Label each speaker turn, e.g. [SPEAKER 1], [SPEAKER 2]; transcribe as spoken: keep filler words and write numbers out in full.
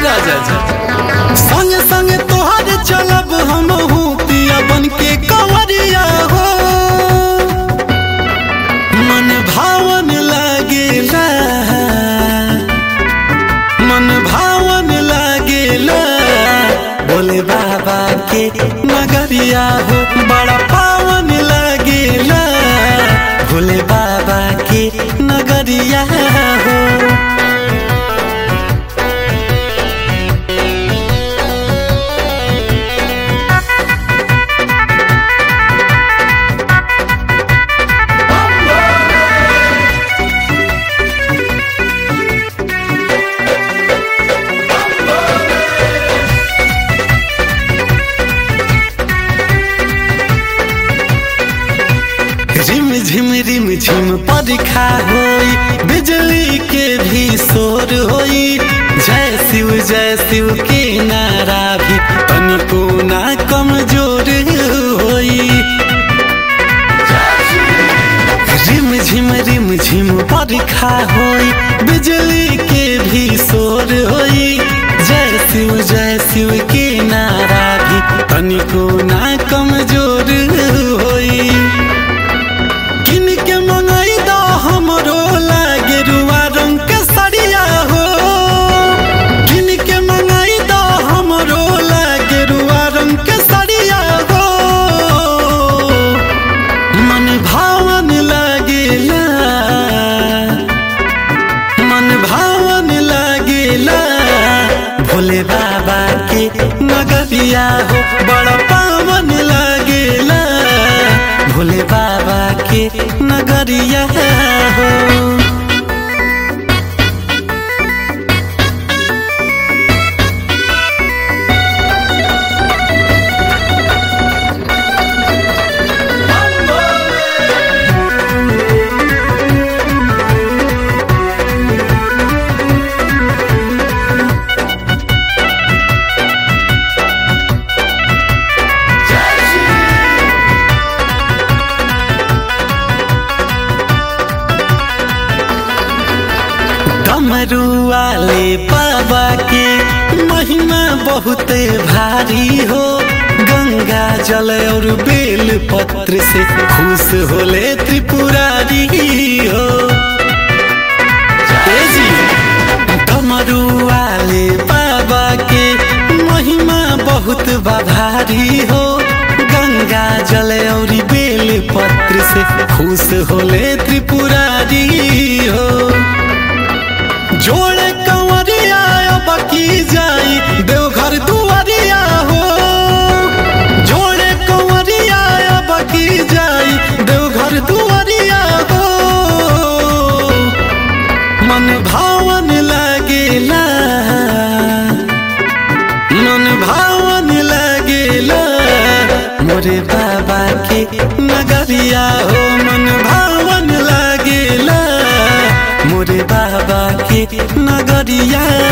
[SPEAKER 1] राजा जी संग संग तोहर चलब हम पिया बन के कंवरिया हो मन भावन लागेला मन भावन लागेला भोले बाबा के नगरिया हो बड़ा पावन लागेला भोले बाबा के नगरिया हो। झिम झिम रिम झिम परीक्षा होई बिजली के भी शोर होई जय शिव जय शिव के नारा भी तनिको ना कमजोर होई। रिम झिम रिम झिम परीक्षा होई बिजली के भी शोर होई जय शिव जय शिव के नारा भी तनिको ना कमजोर होई। के मंगाई दो हमरो लागे रुआ रंग के सड़िया हो किन के मंगाई दो हमरो लागे रुआ रंग के सड़िया हो मन भावन लागेला मन भावन लागेला भोले बाबा के नगरिया हो बड़ा पावन लागेला भोले बाबा के नगरिया हो। डमरू वाले बाबा के महिमा बहुत भारी हो गंगा जल और बेल पत्र से खुश होले त्रिपुरारी हो। डमरू वाले बाबा के महिमा बहुत भारी हो गंगा जल और बेल पत्र से खुश होले त्रिपुरारी हो। जोड़े कंवरिया बकी जाई देवघर दुआरिया हो जोड़े कंवरिया बकी जाई देवघर दुआरिया हो मन भावन लागेला मन भावन लागेला मोरे बाबा के नगरिया हो मन भावन लागेला मोरे बाबा के नगरिया